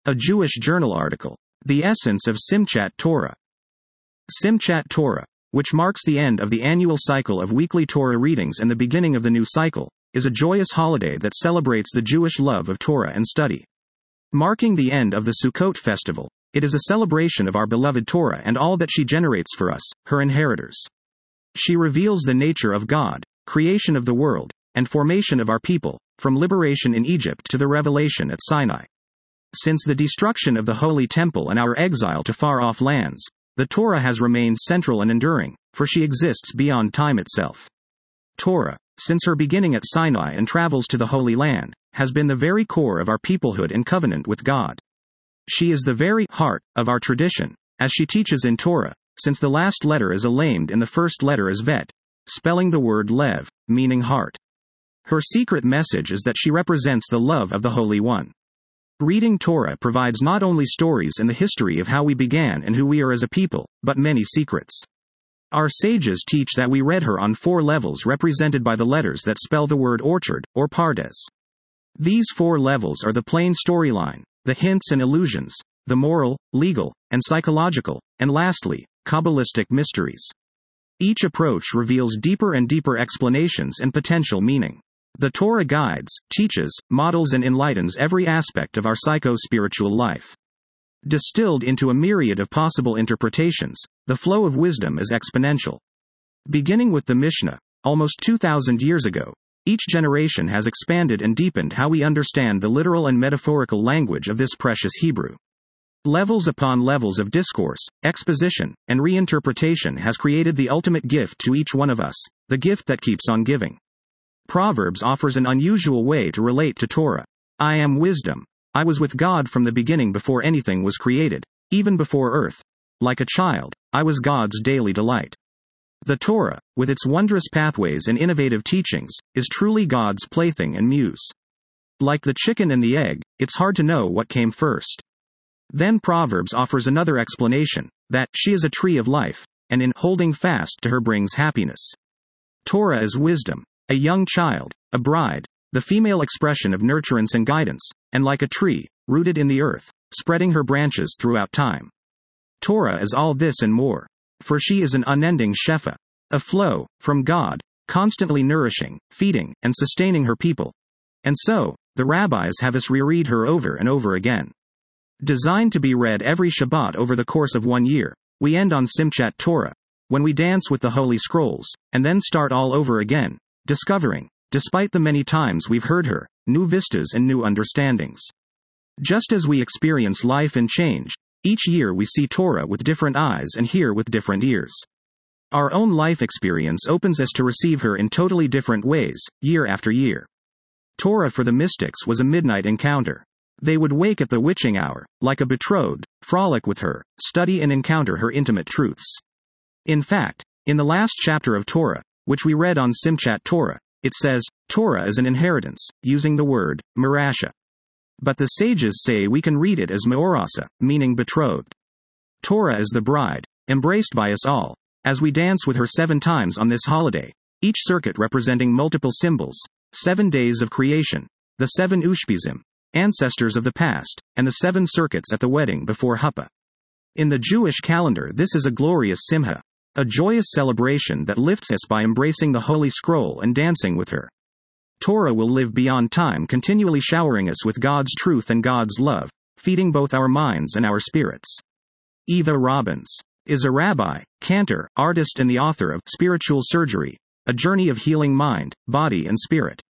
A Jewish journal article. The essence of Simchat Torah. Simchat Torah, which marks the end of the annual cycle of weekly Torah readings and the beginning of the new cycle, is a joyous holiday that celebrates the Jewish love of Torah and study. Marking the end of the Sukkot festival, it is a celebration of our beloved Torah and all that she generates for us, her inheritors. She reveals the nature of God, creation of the world, and formation of our people, from liberation in Egypt to the revelation at Sinai. Since the destruction of the Holy Temple and our exile to far-off lands, the Torah has remained central and enduring, for she exists beyond time itself. Torah, since her beginning at Sinai and travels to the Holy Land, has been the very core of our peoplehood and covenant with God. She is the very heart of our tradition, as she teaches in Torah, since the last letter is a lamed and the first letter is vet, spelling the word lev, meaning heart. Her secret message is that she represents the love of the Holy One. Reading Torah provides not only stories and the history of how we began and who we are as a people, but many secrets. Our sages teach that we read her on 4 levels represented by the letters that spell the word orchard, or pardes. These 4 levels are the plain storyline, the hints and allusions, the moral, legal, and psychological, and lastly, Kabbalistic mysteries. Each approach reveals deeper and deeper explanations and potential meaning. The Torah guides, teaches, models and enlightens every aspect of our psycho-spiritual life. Distilled into a myriad of possible interpretations, the flow of wisdom is exponential. Beginning with the Mishnah, almost 2,000 years ago, each generation has expanded and deepened how we understand the literal and metaphorical language of this precious Hebrew. Levels upon levels of discourse, exposition, and reinterpretation has created the ultimate gift to each one of us, the gift that keeps on giving. Proverbs offers an unusual way to relate to Torah. I am wisdom. I was with God from the beginning before anything was created, even before earth. Like a child, I was God's daily delight. The Torah, with its wondrous pathways and innovative teachings, is truly God's plaything and muse. Like the chicken and the egg, it's hard to know what came first. Then Proverbs offers another explanation, that she is a tree of life, and in holding fast to her brings happiness. Torah is wisdom, a young child, a bride, the female expression of nurturance and guidance, and like a tree, rooted in the earth, spreading her branches throughout time. Torah is all this and more, for she is an unending shefa, a flow, from God, constantly nourishing, feeding, and sustaining her people. And so, the rabbis have us reread her over and over again. Designed to be read every Shabbat over the course of 1 year, we end on Simchat Torah, when we dance with the Holy Scrolls, and then start all over again, discovering, despite the many times we've heard her, new vistas and new understandings. Just as we experience life and change, each year we see Torah with different eyes and hear with different ears. Our own life experience opens us to receive her in totally different ways, year after year. Torah for the mystics was a midnight encounter. They would wake at the witching hour, like a betrothed, frolic with her, study and encounter her intimate truths. In fact, in the last chapter of Torah, which we read on Simchat Torah, it says, Torah is an inheritance, using the word, merasha. But the sages say we can read it as meorasa, meaning betrothed. Torah is the bride, embraced by us all, as we dance with her 7 times on this holiday, each circuit representing multiple symbols, 7 days of creation, the 7 Ushpizim, ancestors of the past, and the 7 circuits at the wedding before Huppah. In the Jewish calendar this is a glorious simha, a joyous celebration that lifts us by embracing the Holy Scroll and dancing with her. Torah will live beyond time, continually showering us with God's truth and God's love, feeding both our minds and our spirits. Eva Robbins is a rabbi, cantor, artist and the author of Spiritual Surgery, A Journey of Healing Mind, Body and Spirit.